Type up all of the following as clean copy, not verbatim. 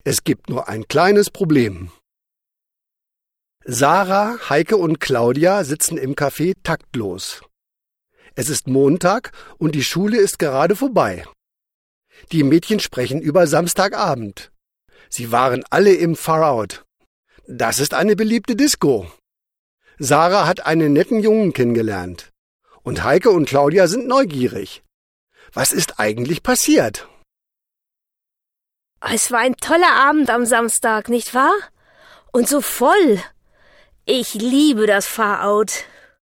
Es gibt nur ein kleines Problem. Sarah, Heike und Claudia sitzen im Café taktlos. Es ist Montag und die Schule ist gerade vorbei. Die Mädchen sprechen über Samstagabend. Sie waren alle im Far Out. Das ist eine beliebte Disco. Sarah hat einen netten Jungen kennengelernt. Und Heike und Claudia sind neugierig. Was ist eigentlich passiert? Es war ein toller Abend am Samstag, nicht wahr? Und so voll. Ich liebe das Far Out.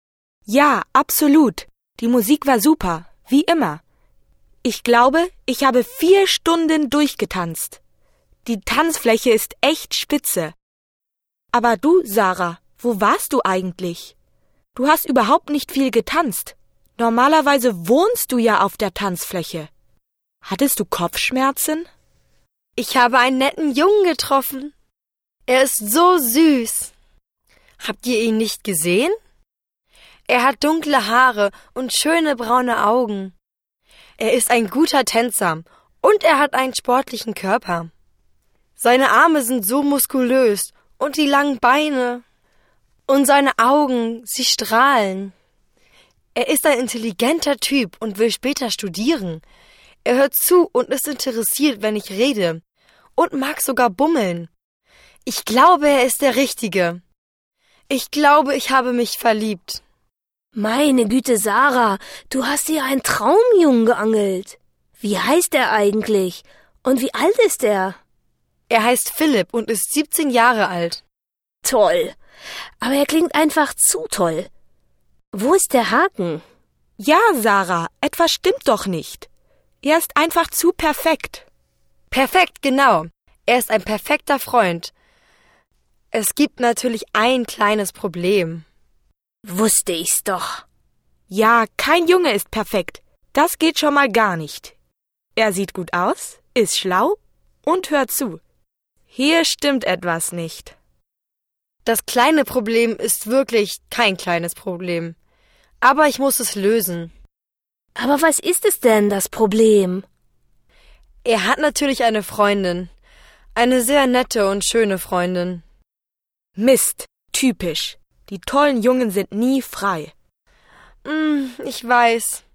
Ja, absolut. Die Musik war super, wie immer. Ich glaube, ich habe 4 Stunden durchgetanzt. Die Tanzfläche ist echt spitze. Aber du, Sarah, wo warst du eigentlich? Du hast überhaupt nicht viel getanzt. Normalerweise wohnst du ja auf der Tanzfläche. Hattest du Kopfschmerzen? Ich habe einen netten Jungen getroffen. Er ist so süß. Habt ihr ihn nicht gesehen? Er hat dunkle Haare und schöne braune Augen. Er ist ein guter Tänzer und er hat einen sportlichen Körper. Seine Arme sind so muskulös und die langen Beine. Und seine Augen, sie strahlen. Er ist ein intelligenter Typ und will später studieren. Er hört zu und ist interessiert, wenn ich rede. Und mag sogar bummeln. Ich glaube, er ist der Richtige. Ich glaube, ich habe mich verliebt. Meine Güte, Sarah, du hast dir einen Traumjungen geangelt. Wie heißt er eigentlich? Und wie alt ist er? Er heißt Philipp und ist 17 Jahre alt. Toll. Aber er klingt einfach zu toll. Wo ist der Haken? Ja, Sarah, etwas stimmt doch nicht. Er ist einfach zu perfekt. Perfekt, genau. Er ist ein perfekter Freund. Es gibt natürlich ein kleines Problem. Wusste ich's doch. Ja, kein Junge ist perfekt. Das geht schon mal gar nicht. Er sieht gut aus, ist schlau und hört zu. Hier stimmt etwas nicht. Das kleine Problem ist wirklich kein kleines Problem. Aber ich muss es lösen. Aber was ist es denn, das Problem? Er hat natürlich eine Freundin. Eine sehr nette und schöne Freundin. Mist, typisch. Die tollen Jungen sind nie frei. Ich weiß.